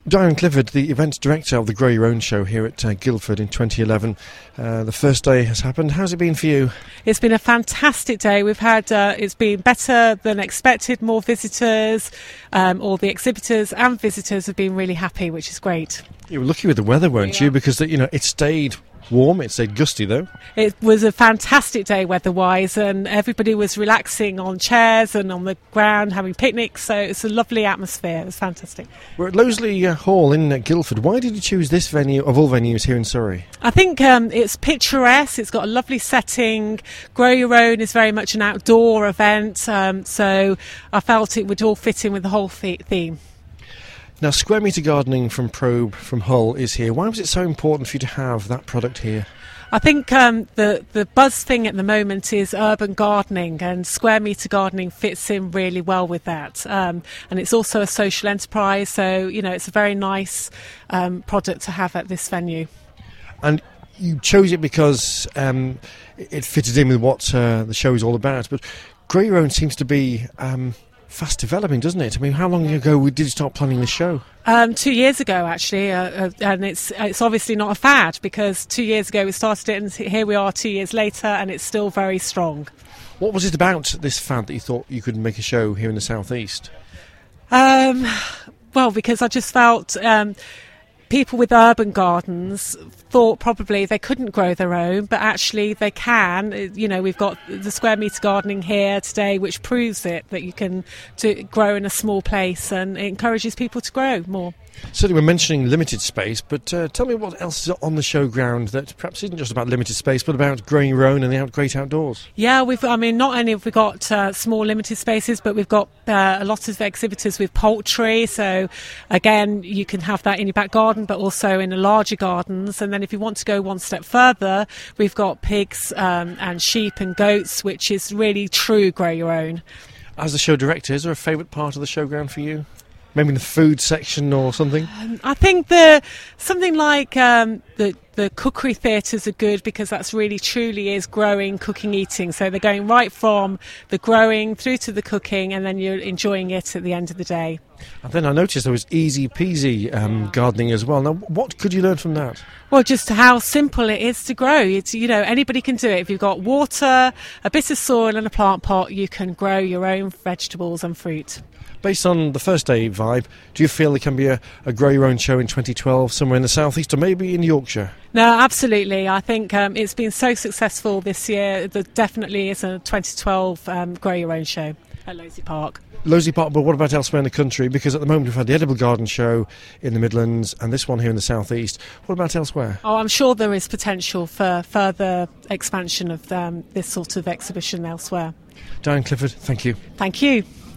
Diane Clifford, the events director of the Grow Your Own show here at Guildford in 2011. The first day has happened. How's it been for you? It's been a fantastic day. We've had, it's been better than expected, more visitors. All the exhibitors and visitors have been really happy, which is great. You were lucky with the weather, weren't you? Because, it stayed warm, it stayed gusty though. It was a fantastic day weather-wise, and everybody was relaxing on chairs and on the ground having picnics, so it's a lovely atmosphere. It was fantastic. We're at Loseley Hall in Guildford. Why did you choose this venue of all venues here in Surrey? I think it's picturesque, it's got a lovely setting. Grow Your Own is very much an outdoor event, so I felt it would all fit in with the whole theme. Now, Square Metre Gardening from Probe from Hull is here. Why was it so important for you to have that product here? I think the buzz thing at the moment is urban gardening, and Square Metre Gardening fits in really well with that. And it's also a social enterprise, so, it's a very nice product to have at this venue. And you chose it because it fitted in with what the show is all about. But Grow Your Own seems to be fast developing, doesn't it? I mean, how long ago did you start planning the show? 2 years ago, actually, and it's obviously not a fad, because 2 years ago we started it, and here we are 2 years later, and it's still very strong. What was it about this fad that you thought you could make a show here in the South East? Well, because I just felt people with urban gardens thought probably they couldn't grow their own, but actually they can. We've got the Square Metre Gardening here today, which proves that you can grow in a small place, and it encourages people to grow more. Certainly we're mentioning limited space, but tell me what else is on the showground that perhaps isn't just about limited space, but about growing your own and the great outdoors. Yeah, not only have we got small limited spaces, but we've got a lot of exhibitors with poultry. So again, you can have that in your back garden, but also in the larger gardens. And then if you want to go one step further, we've got pigs and sheep and goats, which is really true Grow Your Own. As the show director, is there a favourite part of the showground for you? Maybe in the food section or something? I think something like the cookery theatres are good, because that's really truly is growing, cooking, eating. So they're going right from the growing through to the cooking, and then you're enjoying it at the end of the day. And then I noticed there was easy peasy gardening as well. Now, what could you learn from that? Well, just how simple it is to grow. It's, anybody can do it. If you've got water, a bit of soil and a plant pot, you can grow your own vegetables and fruit. Based on the first day vibe, do you feel there can be a Grow Your Own show in 2012 somewhere in the South East or maybe in Yorkshire? No, absolutely. I think it's been so successful this year. There definitely is a 2012 Grow Your Own show at Loseley Park. Loseley Park, but what about elsewhere in the country? Because at the moment we've had the Edible Garden show in the Midlands and this one here in the South East. What about elsewhere? Oh, I'm sure there is potential for further expansion of this sort of exhibition elsewhere. Diane Clifford, thank you. Thank you.